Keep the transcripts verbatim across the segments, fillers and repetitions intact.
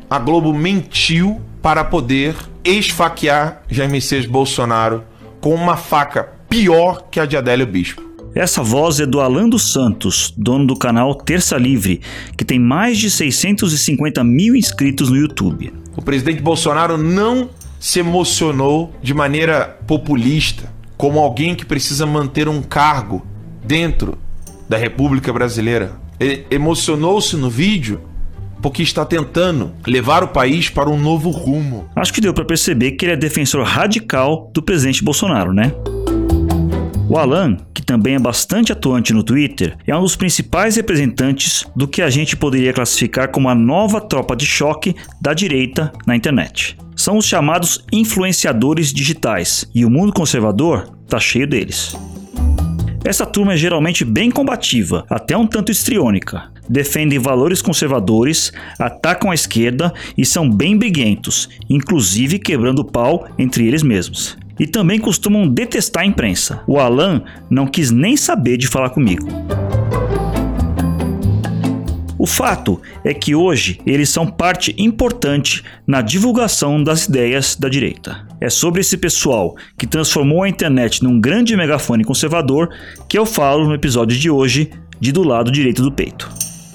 a Globo mentiu para poder esfaquear Jair Messias Bolsonaro com uma faca pior que a de Adélio Bispo. Essa voz é do Alan dos Santos, dono do canal Terça Livre, que tem mais de seiscentos e cinquenta mil inscritos no YouTube. O presidente Bolsonaro não se emocionou de maneira populista, como alguém que precisa manter um cargo dentro da República Brasileira. Ele emocionou-se no vídeo porque está tentando levar o país para um novo rumo. Acho que deu para perceber que ele é defensor radical do presidente Bolsonaro, né? O Alan, que também é bastante atuante no Twitter, é um dos principais representantes do que a gente poderia classificar como a nova tropa de choque da direita na internet. São os chamados influenciadores digitais, e o mundo conservador tá cheio deles. Essa turma é geralmente bem combativa, até um tanto histriônica. Defendem valores conservadores, atacam a esquerda e são bem briguentos, inclusive quebrando pau entre eles mesmos. E também costumam detestar a imprensa. O Alan não quis nem saber de falar comigo. O fato é que hoje eles são parte importante na divulgação das ideias da direita. É sobre esse pessoal que transformou a internet num grande megafone conservador que eu falo no episódio de hoje de Do Lado Direito do Peito.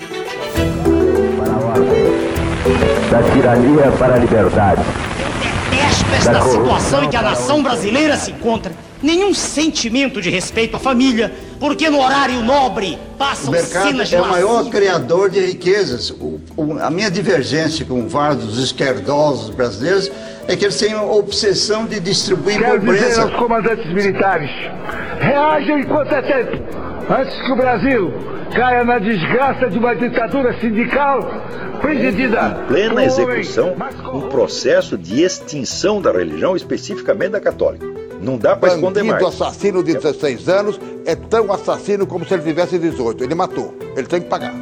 Da tirania para a liberdade. Detesto esta situação em que a nação brasileira se encontra. Nenhum sentimento de respeito à família, porque no horário nobre passam cenas de O mercado é o maior criador de riquezas. O, o, a minha divergência com vários esquerdosos brasileiros é que eles têm a obsessão de distribuir Quero pobreza. dizer aos comandantes militares, reajam enquanto é tempo, antes que o Brasil caia na desgraça de uma ditadura sindical presidida em plena execução, um processo de extinção da religião, especificamente da católica. Não dá para esconder mais. O assassino de dezesseis anos é tão assassino como se ele tivesse dezoito. Ele matou. Ele tem que pagar.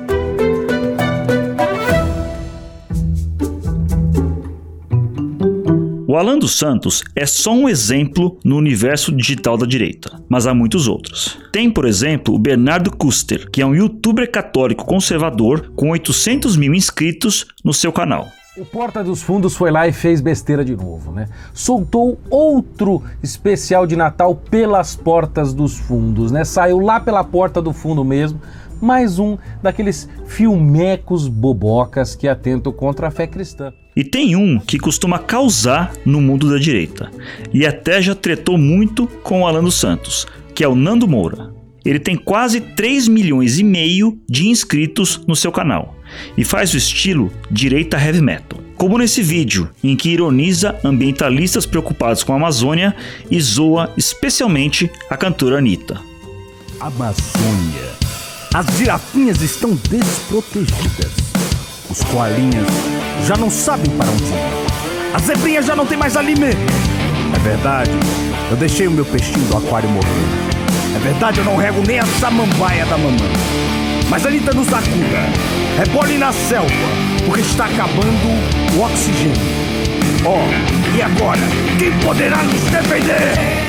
O Alan dos Santos é só um exemplo no universo digital da direita, mas há muitos outros. Tem, por exemplo, o Bernardo Custer, que é um youtuber católico conservador com oitocentos mil inscritos no seu canal. O Porta dos Fundos foi lá e fez besteira de novo, né? Soltou outro especial de Natal pelas portas dos fundos, né? Saiu lá pela porta do fundo mesmo, mais um daqueles filmecos bobocas que atentam contra a fé cristã. E tem um que costuma causar no mundo da direita, e até já tretou muito com o Alan dos Santos, que é o Nando Moura. Ele tem quase três milhões e meio de inscritos no seu canal e faz o estilo direita heavy metal, como nesse vídeo em que ironiza ambientalistas preocupados com a Amazônia e zoa especialmente a cantora Anitta. Amazônia. As girafinhas estão desprotegidas. Os koalinhas já não sabem para onde ir. As zebrinhas já não tem mais alimento. É verdade, eu deixei o meu peixinho do aquário morrer. É verdade, eu não rego nem a samambaia da mamãe. Mas a Anitta nos acuda. Rebole na selva, porque está acabando o oxigênio. Oh, e agora? Quem poderá nos defender?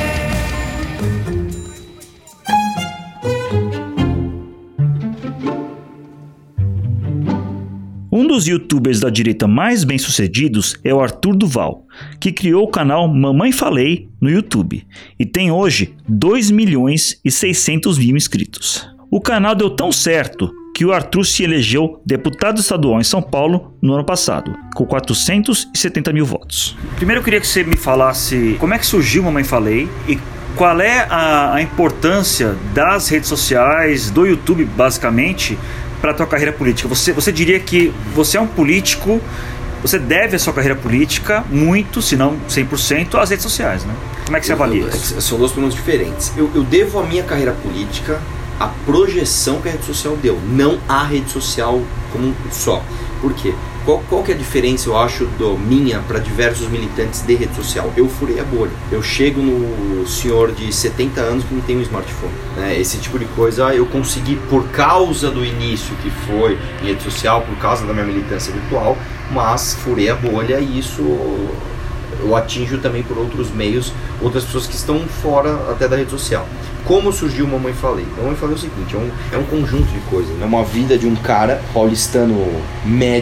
Um dos youtubers da direita mais bem-sucedidos é o Arthur Duval, que criou o canal Mamãe Falei no YouTube e tem hoje dois milhões e seiscentos mil inscritos. O canal deu tão certo que o Arthur se elegeu deputado estadual em São Paulo no ano passado, com quatrocentos e setenta mil votos. Primeiro eu queria que você me falasse como é que surgiu Mamãe Falei e qual é a, a importância das redes sociais, do YouTube basicamente, para a tua carreira política. Você, você diria que você é um político, você deve a sua carreira política muito, se não cem por cento, às redes sociais, né? Como é que você avalia isso? São duas perguntas diferentes. Eu, eu devo a minha carreira política à projeção que a rede social deu, não à rede social como só. Por quê? Qual, qual que é a diferença, eu acho, do minha para diversos militantes de rede social? Eu furei a bolha. Eu chego no senhor de setenta anos que não tem um smartphone. Né? Esse tipo de coisa eu consegui por causa do início que foi em rede social, por causa da minha militância virtual, mas furei a bolha e isso eu atinjo também por outros meios, outras pessoas que estão fora até da rede social. Como surgiu Mamãe Falei? Mamãe Falei é o seguinte, é um, é um conjunto de coisas. É uma vida de um cara paulistano médio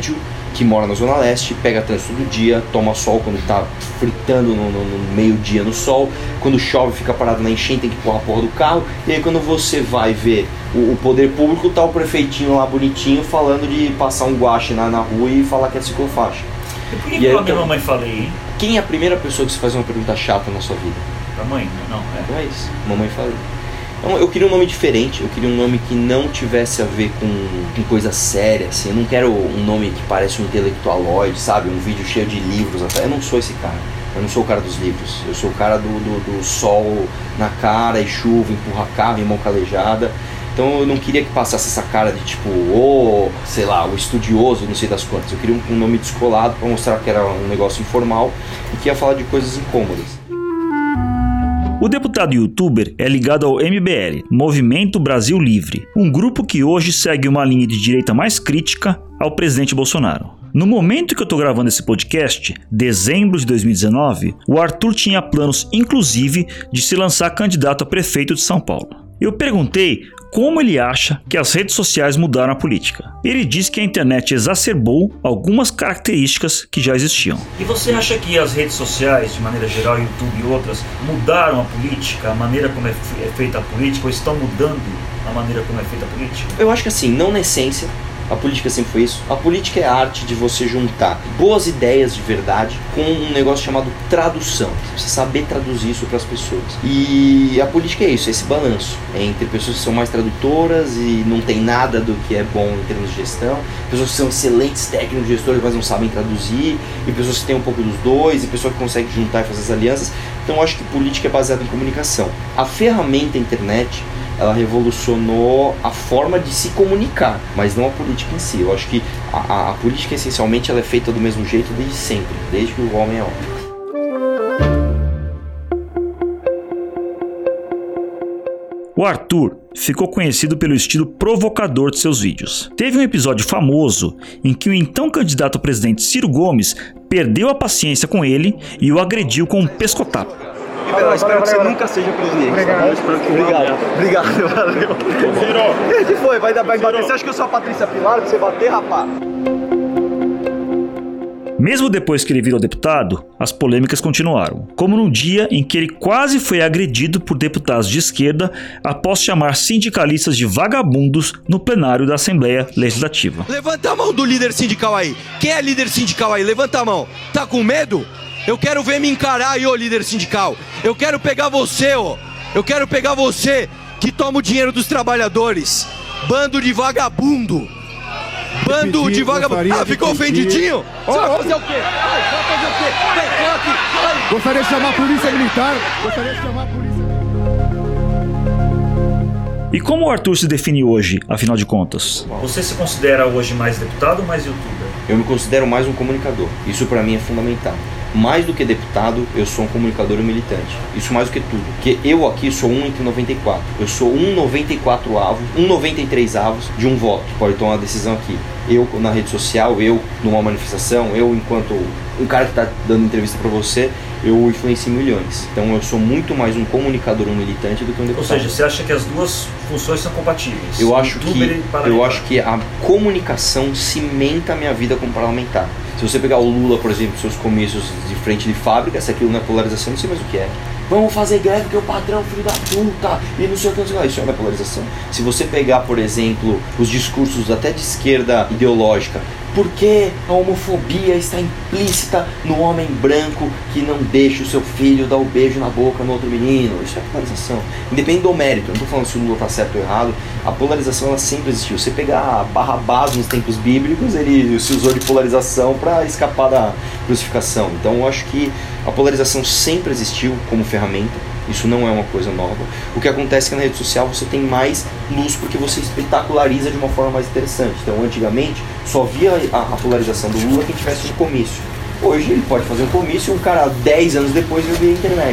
que mora na Zona Leste, pega trânsito todo dia, toma sol quando tá fritando no, no, no meio-dia no sol, quando chove fica parado na enchente, tem que pôr a porra do carro, e aí quando você vai ver o, o poder público, tá o prefeitinho lá bonitinho falando de passar um guache na, na rua e falar que é ciclofaixa. E por que, que a minha mamãe falei, hein? Quem é a primeira pessoa que você faz uma pergunta chata na sua vida? Pra mãe? Não, é. Então é isso, mamãe falei. Então, eu queria um nome diferente, eu queria um nome que não tivesse a ver com, com coisa séria, assim. Eu não quero um nome que parece um intelectualoide, sabe? Um vídeo cheio de livros até. Eu não sou esse cara, eu não sou o cara dos livros. Eu sou o cara do, do, do sol na cara e chuva, empurra carro e mão calejada. Então eu não queria que passasse essa cara de tipo, ô, oh, sei lá, o estudioso, não sei das quantas. Eu queria um, um nome descolado para mostrar que era um negócio informal e que ia falar de coisas incômodas. O deputado e youtuber é ligado ao M B L, Movimento Brasil Livre, um grupo que hoje segue uma linha de direita mais crítica ao presidente Bolsonaro. No momento que eu estou gravando esse podcast, dezembro de dois mil e dezenove, o Arthur tinha planos, inclusive, de se lançar candidato a prefeito de São Paulo. Eu perguntei como ele acha que as redes sociais mudaram a política. Ele diz que a internet exacerbou algumas características que já existiam. E você acha que as redes sociais, de maneira geral, YouTube e outras, mudaram a política, a maneira como é feita a política, ou estão mudando a maneira como é feita a política? Eu acho que assim, não na essência. A política sempre foi isso. A política é a arte de você juntar boas ideias de verdade com um negócio chamado tradução. Você precisa saber traduzir isso para as pessoas. E a política é isso, é esse balanço entre pessoas que são mais tradutoras e não tem nada do que é bom em termos de gestão, pessoas que são excelentes técnicos gestores, mas não sabem traduzir, e pessoas que têm um pouco dos dois, e pessoas que conseguem juntar e fazer as alianças. Então eu acho que política é baseada em comunicação. A ferramenta internet, ela revolucionou a forma de se comunicar, mas não a política em si. Eu acho que a, a, a política, essencialmente, ela é feita do mesmo jeito desde sempre, desde que o homem é homem. O Arthur ficou conhecido pelo estilo provocador de seus vídeos. Teve um episódio famoso em que o então candidato a presidente Ciro Gomes perdeu a paciência com ele e o agrediu com um pescotapo. Eu espero que você nunca seja presidente. Obrigado. Obrigado. Obrigado, valeu. O que foi? Vai, vai bater? Você acha que eu sou a Patrícia Pilar pra você bater, rapaz? Mesmo depois que ele virou deputado, as polêmicas continuaram. Como no dia em que ele quase foi agredido por deputados de esquerda após chamar sindicalistas de vagabundos no plenário da Assembleia Legislativa. Levanta a mão do líder sindical aí. Quem é líder sindical aí? Levanta a mão. Tá com medo? Eu quero ver me encarar aí, ô líder sindical. Eu quero pegar você, ó. Eu quero pegar você que toma o dinheiro dos trabalhadores. Bando de vagabundo. Bando pedir, de vagabundo. Ah, ficou ofendidinho? Você oh, vai fazer o quê? Vai, vai fazer o quê? Vem, vem aqui. Vai. Gostaria de chamar a polícia militar. Gostaria de chamar a polícia militar. E como o Arthur se define hoje, afinal de contas? Você se considera hoje mais deputado ou mais youtuber? Eu me considero mais um comunicador. Isso pra mim é fundamental. Mais do que deputado, eu sou um comunicador e um militante. Isso mais do que tudo. Porque eu aqui sou um entre noventa e quatro. Eu sou um vírgula noventa e quatro avos, um vírgula noventa e três avos de um voto. Pode tomar uma decisão aqui. Eu na rede social, eu numa manifestação, eu enquanto um cara que está dando entrevista para você, eu influencio milhões. Então eu sou muito mais um comunicador, um militante do que um deputado. Ou seja, você acha que as duas funções são compatíveis? Eu acho que, eu acho que a comunicação cimenta a minha vida como parlamentar. Se você pegar o Lula, por exemplo, seus comícios de frente de fábrica, se aquilo não é polarização, não sei mais o que é. Vamos fazer greve porque o patrão, filho da puta, e não sei o que, não sei o que. Isso não é polarização. Se você pegar, por exemplo, os discursos até de esquerda ideológica, porque a homofobia está implícita no homem branco que não deixa o seu filho dar o um beijo na boca no outro menino. Isso é polarização. Independente do mérito, eu não estou falando se o Lula está certo ou errado, a polarização ela sempre existiu. Você pegar Barrabás nos tempos bíblicos, ele se usou de polarização para escapar da crucificação. Então eu acho que a polarização sempre existiu como ferramenta. Isso não é uma coisa nova. O que acontece é que na rede social você tem mais luz porque você espetaculariza de uma forma mais interessante. Então, antigamente, só via a, a polarização do Lula quem tivesse um comício. Hoje, ele pode fazer um comício e um cara, dez anos depois, vai ver a internet.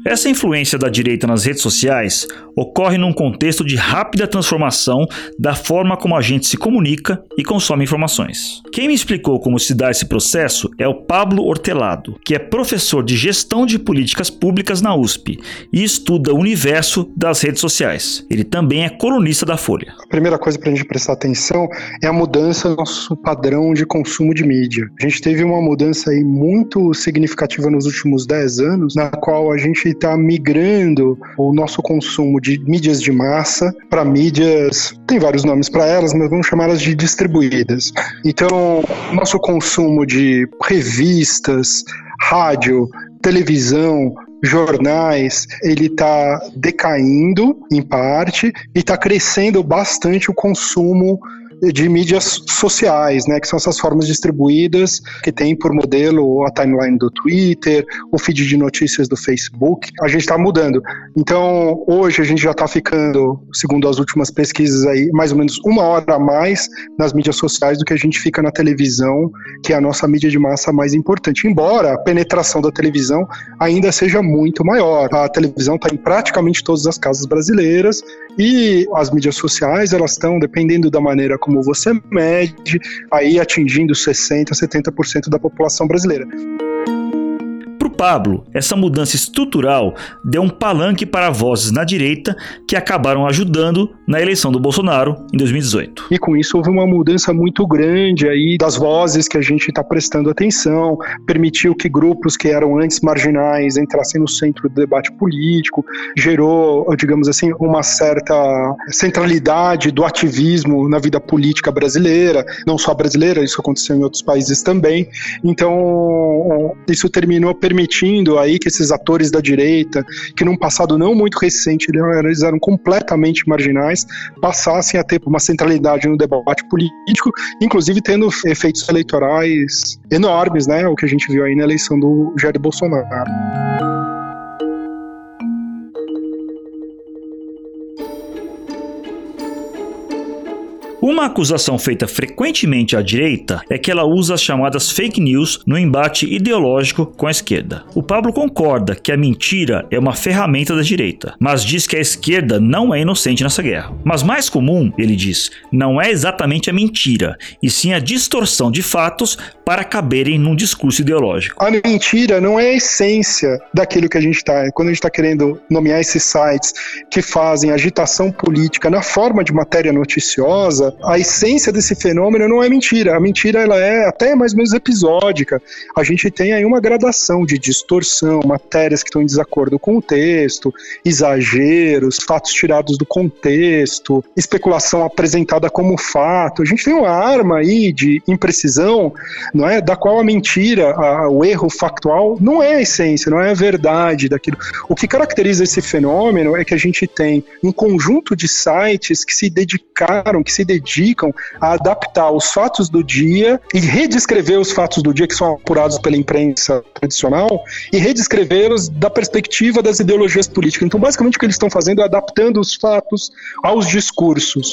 Essa influência da direita nas redes sociais ocorre num contexto de rápida transformação da forma como a gente se comunica e consome informações. Quem me explicou como se dá esse processo é o Pablo Hortelado, que é professor de gestão de políticas públicas na U S P e estuda o universo das redes sociais. Ele também é colunista da Folha. A primeira coisa para a gente prestar atenção é a mudança no nosso padrão de consumo de mídia. A gente teve uma mudança aí muito significativa nos últimos dez anos, na qual a gente está migrando o nosso consumo de mídias de massa para mídias, tem vários nomes para elas, mas vamos chamá-las de distribuídas. Então, nosso consumo de revistas, rádio, televisão, jornais, ele está decaindo em parte e está crescendo bastante o consumo de mídias sociais, né, que são essas formas distribuídas que tem por modelo a timeline do Twitter, o feed de notícias do Facebook. A gente está mudando. Então, hoje a gente já está ficando, segundo as últimas pesquisas aí, mais ou menos uma hora a mais nas mídias sociais do que a gente fica na televisão, que é a nossa mídia de massa mais importante. Embora a penetração da televisão ainda seja muito maior. A televisão está em praticamente todas as casas brasileiras e as mídias sociais, elas estão, dependendo da maneira como como você mede, aí atingindo sessenta por cento, setenta por cento da população brasileira. Para o Pablo, essa mudança estrutural deu um palanque para vozes na direita que acabaram ajudando na eleição do Bolsonaro em dois mil e dezoito. E com isso houve uma mudança muito grande aí das vozes que a gente está prestando atenção, permitiu que grupos que eram antes marginais entrassem no centro do debate político, gerou, digamos assim, uma certa centralidade do ativismo na vida política brasileira, não só brasileira, isso aconteceu em outros países também. Então, isso terminou permitindo aí que esses atores da direita, que num passado não muito recente eles eram completamente marginais, passassem a ter uma centralidade no debate político, inclusive tendo efeitos eleitorais enormes, né? O que a gente viu aí na eleição do Jair Bolsonaro. Uma acusação feita frequentemente à direita é que ela usa as chamadas fake news no embate ideológico com a esquerda. O Pablo concorda que a mentira é uma ferramenta da direita, mas diz que a esquerda não é inocente nessa guerra. Mas mais comum, ele diz, não é exatamente a mentira, e sim a distorção de fatos para caberem num discurso ideológico. A mentira não é a essência daquilo que a gente está. Quando a gente está querendo nomear esses sites que fazem agitação política na forma de matéria noticiosa, a essência desse fenômeno não é mentira. A mentira ela é até mais ou menos episódica. A gente tem aí uma gradação de distorção, matérias que estão em desacordo com o texto, exageros, fatos tirados do contexto, especulação apresentada como fato. A gente tem uma arma aí de imprecisão, não é, da qual a mentira, a, o erro factual não é a essência, não é a verdade daquilo. O que caracteriza esse fenômeno é que a gente tem um conjunto de sites que se dedicaram, que se dedicam a adaptar os fatos do dia e redescrever os fatos do dia que são apurados pela imprensa tradicional e redescrevê-los da perspectiva das ideologias políticas. Então, basicamente, o que eles estão fazendo é adaptando os fatos aos discursos.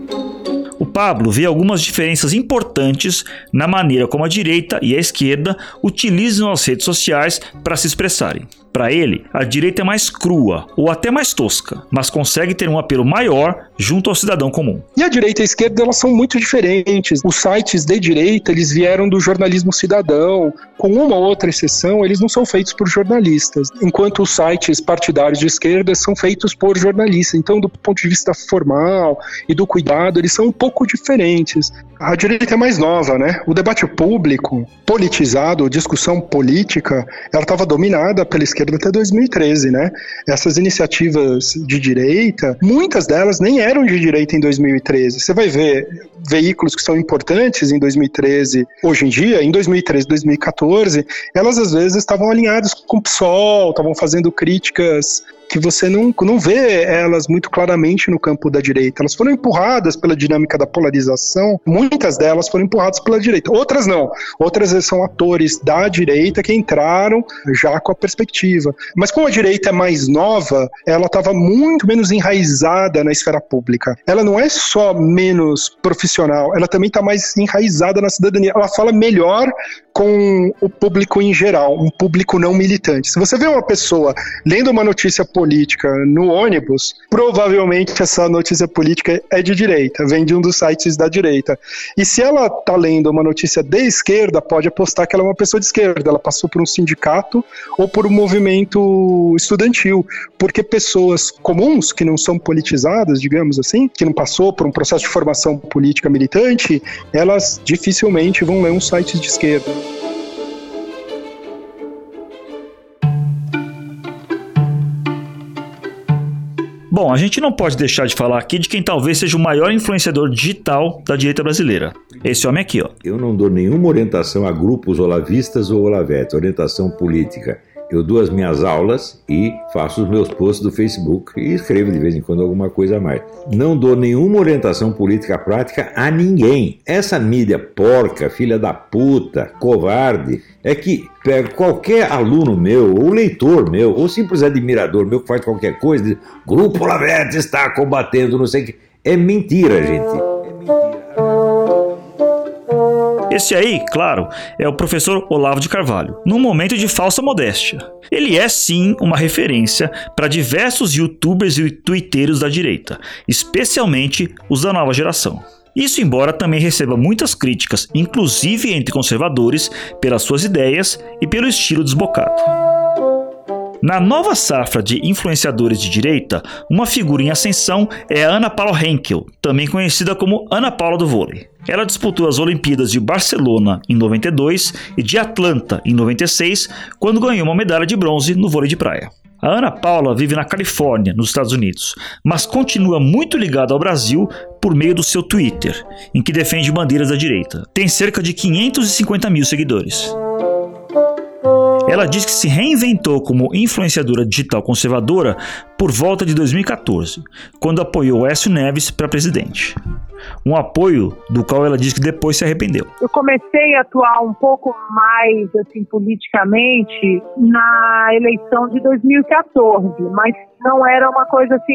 O Pablo vê algumas diferenças importantes na maneira como a direita e a esquerda utilizam as redes sociais para se expressarem. Para ele, a direita é mais crua ou até mais tosca, mas consegue ter um apelo maior junto ao cidadão comum. E a direita e a esquerda, elas são muito diferentes. Os sites de direita, eles vieram do jornalismo cidadão. Com uma ou outra exceção, eles não são feitos por jornalistas, enquanto os sites partidários de esquerda são feitos por jornalistas. Então, do ponto de vista formal e do cuidado, eles são um pouco diferentes. A direita é mais nova, né? O debate público, politizado, discussão política, ela estava dominada pela esquerda até dois mil e treze, né? Essas iniciativas de direita, muitas delas nem eram de direita em dois mil e treze. Você vai ver veículos que são importantes em dois mil e treze, hoje em dia, em dois mil e treze, dois mil e quatorze, elas às vezes estavam alinhadas com o P SOL, estavam fazendo críticas que você não, não vê elas muito claramente no campo da direita. Elas foram empurradas pela dinâmica da polarização, muitas delas foram empurradas pela direita, outras não. Outras são atores da direita que entraram já com a perspectiva. Mas como a direita é mais nova, ela estava muito menos enraizada na esfera pública. Ela não é só menos profissional, ela também está mais enraizada na cidadania. Ela fala melhor com o público em geral, um público não militante. Se você vê uma pessoa lendo uma notícia política no ônibus, provavelmente essa notícia política é de direita, vem de um dos sites da direita. E se ela está lendo uma notícia de esquerda, pode apostar que ela é uma pessoa de esquerda, ela passou por um sindicato ou por um movimento estudantil, porque pessoas comuns, que não são politizadas, digamos assim, que não passou por um processo de formação política militante, elas dificilmente vão ler um site de esquerda. Bom, a gente não pode deixar de falar aqui de quem talvez seja o maior influenciador digital da direita brasileira. Esse homem aqui, ó. Eu não dou nenhuma orientação a grupos olavistas ou olavetes, orientação política. Eu dou as minhas aulas e faço os meus posts do Facebook e escrevo de vez em quando alguma coisa a mais. Não dou nenhuma orientação política prática a ninguém. Essa mídia porca, filha da puta, covarde, é que pega qualquer aluno meu, ou leitor meu, ou simples admirador meu que faz qualquer coisa, diz, Grupo Olavete está combatendo, não sei o que. É mentira, gente. Esse aí, claro, é o professor Olavo de Carvalho, num momento de falsa modéstia. Ele é sim uma referência para diversos youtubers e twitteiros da direita, especialmente os da nova geração. Isso embora também receba muitas críticas, inclusive entre conservadores, pelas suas ideias e pelo estilo desbocado. Na nova safra de influenciadores de direita, uma figura em ascensão é a Ana Paula Henkel, também conhecida como Ana Paula do vôlei. Ela disputou as Olimpíadas de Barcelona em noventa e dois e de Atlanta em noventa e seis, quando ganhou uma medalha de bronze no vôlei de praia. A Ana Paula vive na Califórnia, nos Estados Unidos, mas continua muito ligada ao Brasil por meio do seu Twitter, em que defende bandeiras da direita. Tem cerca de quinhentos e cinquenta mil seguidores. Ela diz que se reinventou como influenciadora digital conservadora por volta de dois mil e catorze, quando apoiou Aécio Neves para presidente. Um apoio do qual ela diz que depois se arrependeu. Eu comecei a atuar um pouco mais assim, politicamente na eleição de dois mil e catorze, mas não era uma coisa assim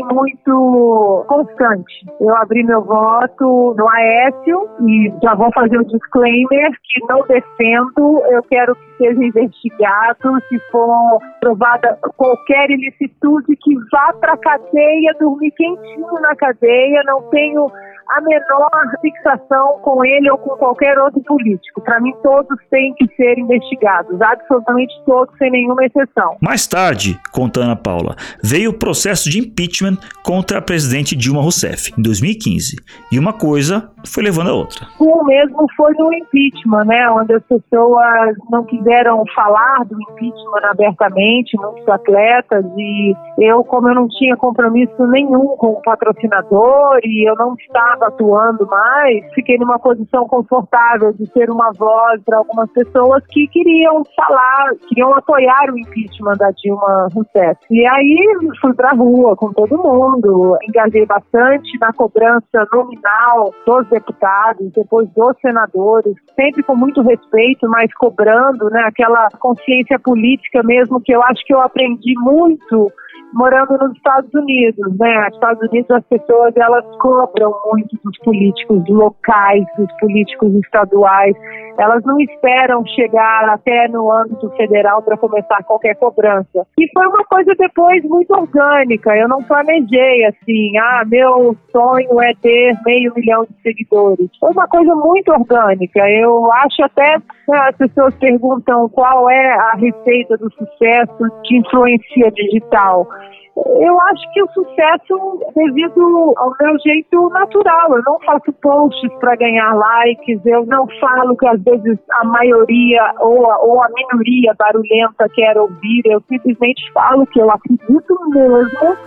muito constante. Eu abri meu voto no Aécio e já vou fazer o disclaimer que não defendo, eu quero que seja investigado, se for provada qualquer ilicitude que vá para a cadeia, dormir quentinho na cadeia, não tenho a menor fixação com ele ou com qualquer outro político. Para mim, todos têm que ser investigados, absolutamente todos, sem nenhuma exceção. Mais tarde, conta Ana Paula, veio o processo de impeachment contra a presidente Dilma Rousseff, em dois mil e quinze. E uma coisa foi levando a outra. O mesmo foi no impeachment, né, onde as pessoas não quiseram falar do impeachment abertamente, muitos atletas, e eu, como eu não tinha compromisso nenhum com o patrocinador e eu não estava atuando mais, fiquei numa posição confortável de ser uma voz para algumas pessoas que queriam falar, queriam apoiar o impeachment da Dilma Rousseff. E aí fui pra rua com todo mundo, engajei bastante na cobrança nominal dos deputados, depois dos senadores, sempre com muito respeito, mas cobrando, né, aquela consciência política mesmo que eu acho que eu aprendi muito morando nos Estados Unidos, né? Nos Estados Unidos as pessoas, elas cobram muito dos políticos locais, dos políticos estaduais. Elas não esperam chegar até no âmbito federal para começar qualquer cobrança. E foi uma coisa depois muito orgânica. Eu não planejei assim, ah, meu sonho é ter meio milhão de seguidores. Foi uma coisa muito orgânica. Eu acho até, né, as pessoas perguntam qual é a receita do sucesso de influência digital. Eu acho que o sucesso é devido ao meu jeito natural. Eu não faço posts para ganhar likes, eu não falo que às vezes a maioria ou a, ou a minoria barulhenta quer ouvir, eu simplesmente falo que eu acredito mesmo.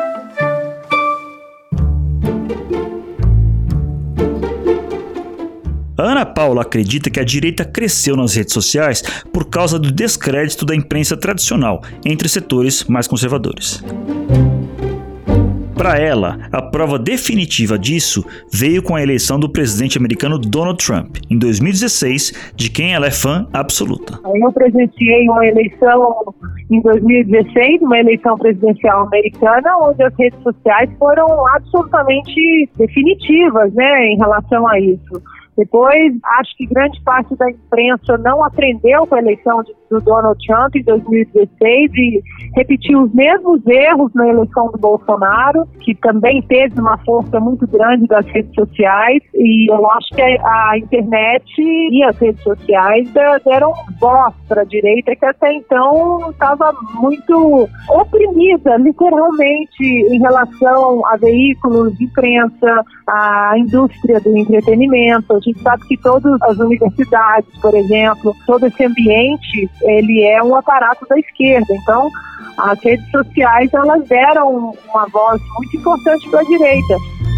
A Ana Paula acredita que a direita cresceu nas redes sociais por causa do descrédito da imprensa tradicional entre setores mais conservadores. Para ela, a prova definitiva disso veio com a eleição do presidente americano Donald Trump, em dois mil e dezesseis, de quem ela é fã absoluta. Eu presenciei uma eleição em dois mil e dezesseis, uma eleição presidencial americana, onde as redes sociais foram absolutamente definitivas, né, em relação a isso. Depois, acho que grande parte da imprensa não aprendeu com a eleição de, do Donald Trump em dois mil e dezesseis e repetiu os mesmos erros na eleição do Bolsonaro, que também teve uma força muito grande das redes sociais, e eu acho que a, a internet e as redes sociais deram voz para a direita, que até então estava muito oprimida, literalmente, em relação a veículos de imprensa, a indústria do entretenimento. A gente sabe que todas as universidades, por exemplo, todo esse ambiente, ele é um aparato da esquerda. Então, as redes sociais, elas deram uma voz muito importante para a direita.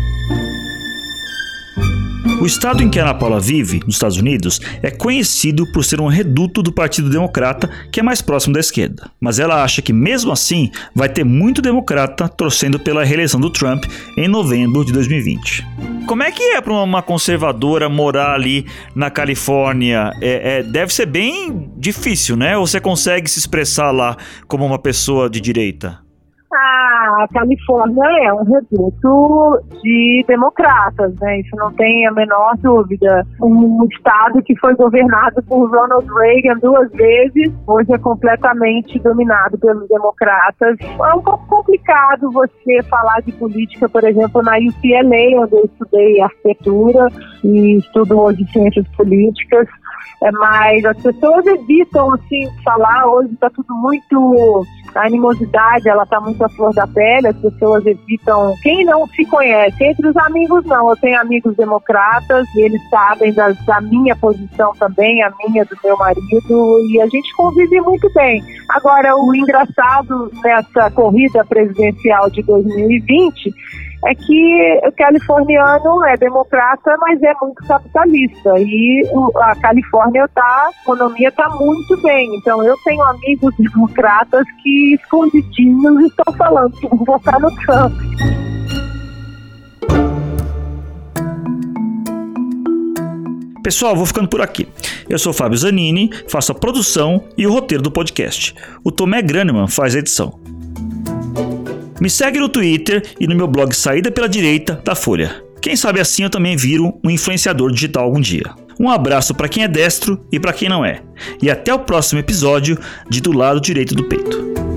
O estado em que a Ana Paula vive, nos Estados Unidos, é conhecido por ser um reduto do Partido Democrata, que é mais próximo da esquerda. Mas ela acha que, mesmo assim, vai ter muito democrata torcendo pela reeleição do Trump em novembro de dois mil e vinte. Como é que é para uma conservadora morar ali na Califórnia? É, é, deve ser bem difícil, né? Ou você consegue se expressar lá como uma pessoa de direita? A Califórnia é um reduto de democratas, né? Isso não tem a menor dúvida. Um estado que foi governado por Ronald Reagan duas vezes, hoje é completamente dominado pelos democratas. É um pouco complicado você falar de política, por exemplo, na U C L A, onde eu estudei arquitetura e estudo hoje ciências políticas. É, mas as pessoas evitam, assim, falar. Hoje está tudo muito... A animosidade, ela está muito à flor da pele, as pessoas evitam... Quem não se conhece, entre os amigos não, eu tenho amigos democratas e eles sabem da, da minha posição também, a minha, do meu marido, e a gente convive muito bem. Agora, o engraçado nessa corrida presidencial de dois mil e vinte é que o californiano é democrata, mas é muito capitalista. E a Califórnia, tá, a economia está muito bem. Então, eu tenho amigos democratas que, escondidinhos, estão falando que vão votar no Trump. Pessoal, vou ficando por aqui. Eu sou Fábio Zanini, faço a produção e o roteiro do podcast. O Tomé Graneman faz a edição. Me segue no Twitter e no meu blog Saída pela Direita da Folha. Quem sabe assim eu também viro um influenciador digital algum dia. Um abraço para quem é destro e para quem não é. E até o próximo episódio de Do Lado Direito do Peito.